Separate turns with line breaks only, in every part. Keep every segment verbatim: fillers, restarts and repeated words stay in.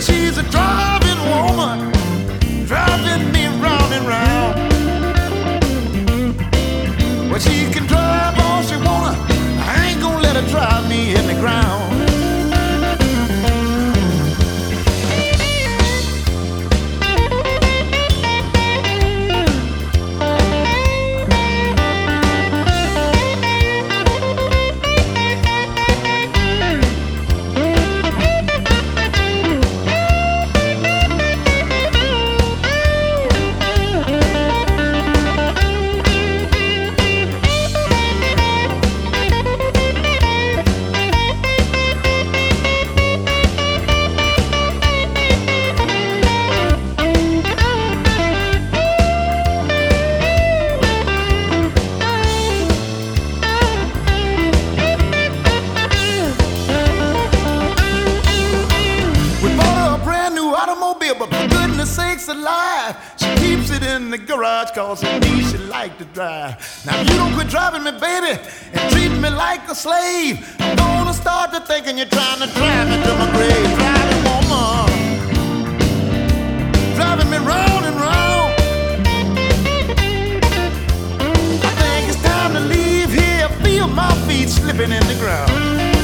she's a driving woman, driving me round and round. Well, she can drive all she wanna, I ain't gonna let her drive me in the ground. Automobile, but for goodness sakes alive, she keeps it in the garage cause it means she like to drive. Now if you don't quit driving me, baby, and treating me like a slave, I'm gonna start to thinking you're trying to drive me to my grave. Driving woman, driving me round and round. I think it's time to leave here, feel my feet slipping in the ground.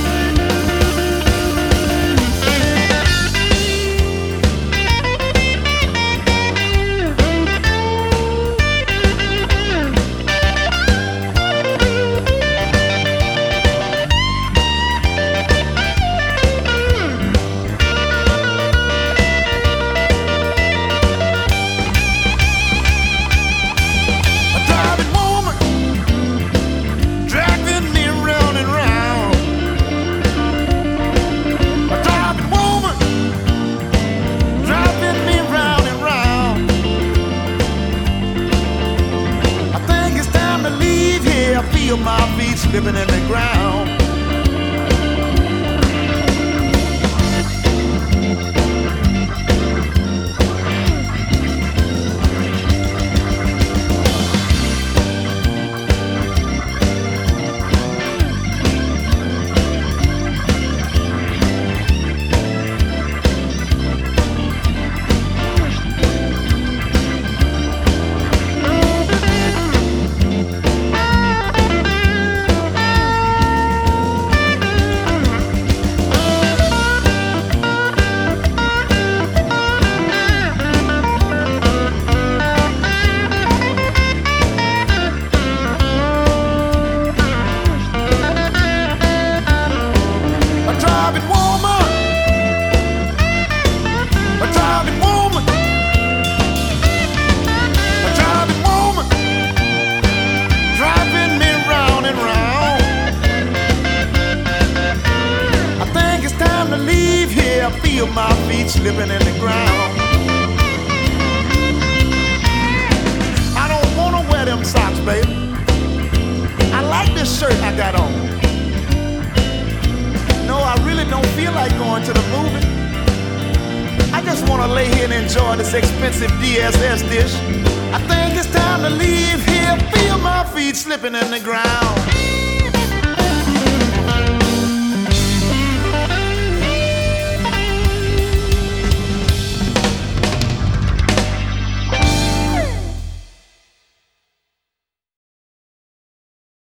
I feel my feet slipping in the ground. I feel my feet slipping in the ground. I don't wanna wear them socks, baby. I like this shirt I got on. No, I really don't feel like going to the movie. I just wanna lay here and enjoy this expensive D S S dish. I think it's time to leave here, feel my feet slipping in the ground.